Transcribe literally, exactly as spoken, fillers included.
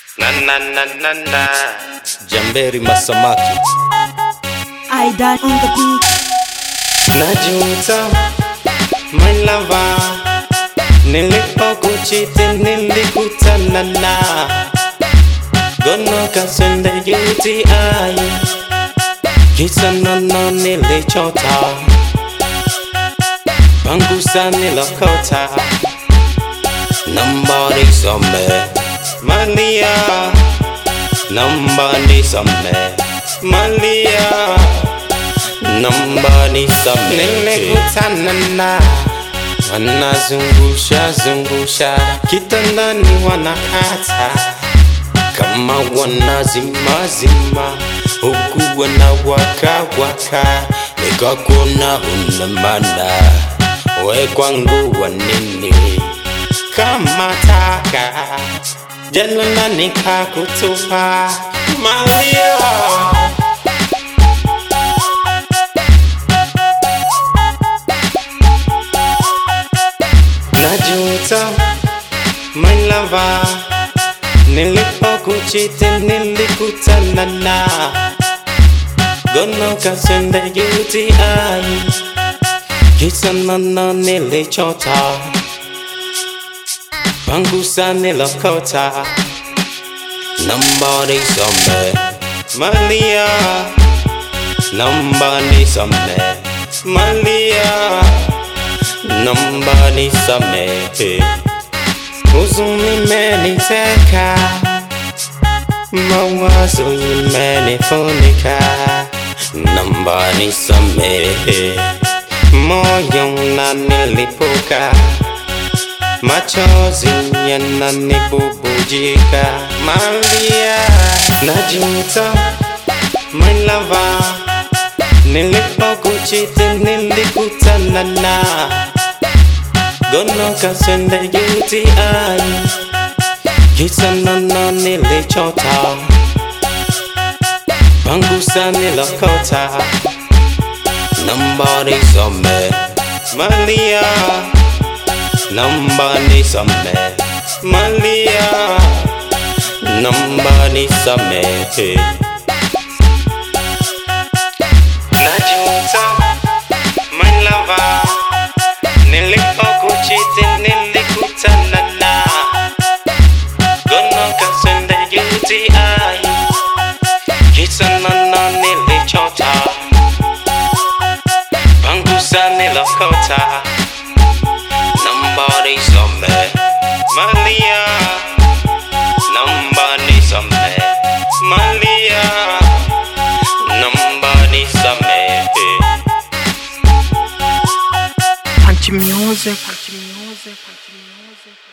Na na na na na Jamberi Masamaki I died on the beat. Najuta my lover, nilipokuchiti nilikutana na gono kasende U T I, kisa nono nilichota, pangusa nilokota, namba nisome Malia, namba nisome Malia, namba nisome. Nilikutana na wanazungusha zungusha kitandani, wanakata kama wanazima zima, huku wanawaka waka, nikakuona huna maana, we kwangu wanini kama taka, jana nikakutupa Malia. Najuta my lover, nilipokuchiti nilikutana na gono kasende U T I, kisa nono nilichota, pangusa nilokota, namba nisome Malia, namba nisome Malia, namba nisome. Huzuni imeniteka, mawazo imenifunika, namba nisome. Moyo unanilipuka, machozi yananibubujika Malia. Najuta my lover, nilipokuchiti nilikutana na gono kasende U T I, kisa nono nilichota, pangusa nilokota, namba nisome Malia, namba nisome Malia, namba nisome. Najuta my lover, nilipokuchiti nilikutana na gono kasende U T I, kisa nono nilichota, pangusa nilokota, namba nisome Malia, namba nisome Malia, namba nisome. Punch music, punch music, punch music.